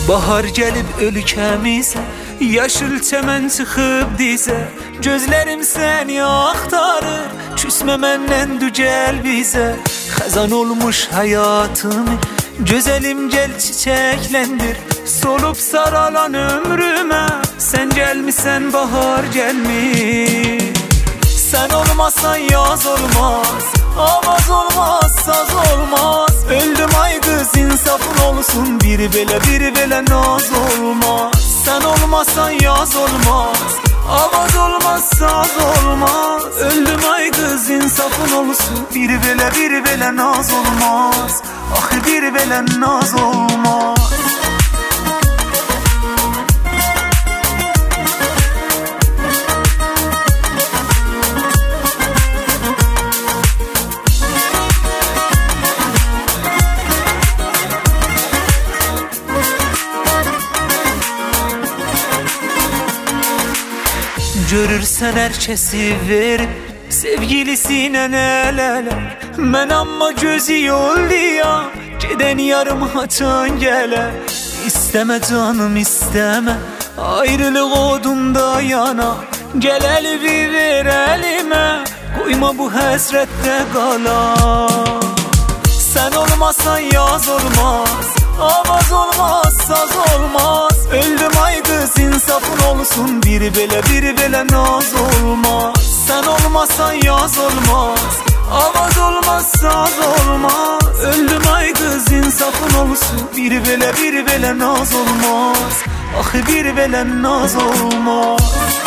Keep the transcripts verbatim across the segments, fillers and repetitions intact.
Bahar gəlib ölkəmizə, yaşıl çəmən çıxıb dizə. Gözlərim səni axtarır, küsmə məndən dücəl bizə. Xəzan olmuş həyatımı, gözəlim gəl çiçəkləndir. Solub saralan ömrümə, sən gəlmisən bahar gəlmir. Sən olmazsan yaz olmaz, avaz olmaz, saz olmaz. Öldüm ay kız insafın olsun, biri belə biri belə naz olmaz. Sen olmazsan yaz olmaz, avaz olmaz, saz olmaz. Öldüm ay kız insafın olsun, biri belə biri belə naz olmaz. Ah biri belə naz olmaz. Görürsən hər kəsi verib sevgilisine el-ele. Mən amma gözü yolluyam, gedən yarım haçan gələ. İstəmə canım istəmə, ayrılıq odunda yana. Gəl əlvi ver əlimə, qoyma bu həsrətdə qala. Sən olmazsan yaz olmaz, avaz olmaz, saz olmaz. Öldüm ay kız insafın olsun, biri belə biri belə naz olmaz. Sen olmazsan yaz olmaz, avaz olmaz, saz olmaz. Öldüm ay kız insafın olsun, biri belə biri belə naz olmaz. Ah biri belə naz olmaz.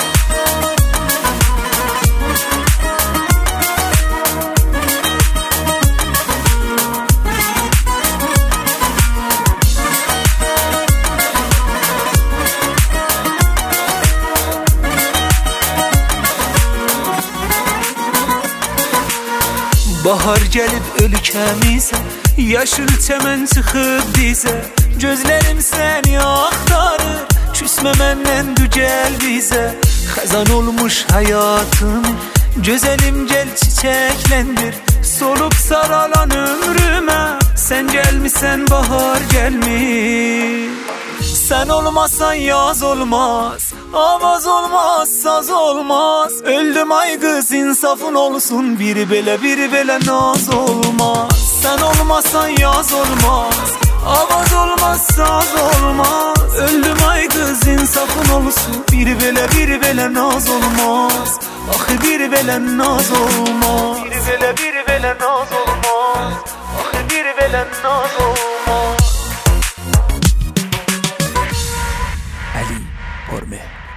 Bahar gəlib ölkəmizə, yaşıl çəmən çıxıb dizə. Gözlərim səni axtarır, küsmə məndən dücəl bizə. Xəzan olmuş həyatımı, gözəlim gəl çiçəkləndir. Solub saralan ömrümə, sən gəlmisən bahar gəlmir. Sen olmazsan yaz olmaz, avaz olmaz, saz olmaz. Öldüm ay kız insafın olsun, biri belə biri belə naz olmaz. Sen olmazsan yaz olmaz, avaz olmaz, saz olmaz. Öldüm ay kız insafın olsun, biri belə biri belə naz olmaz. Ah biri belə naz olmaz. Biri belə biri belə naz olmaz. Ah biri belə naz olmaz. Ali Orme.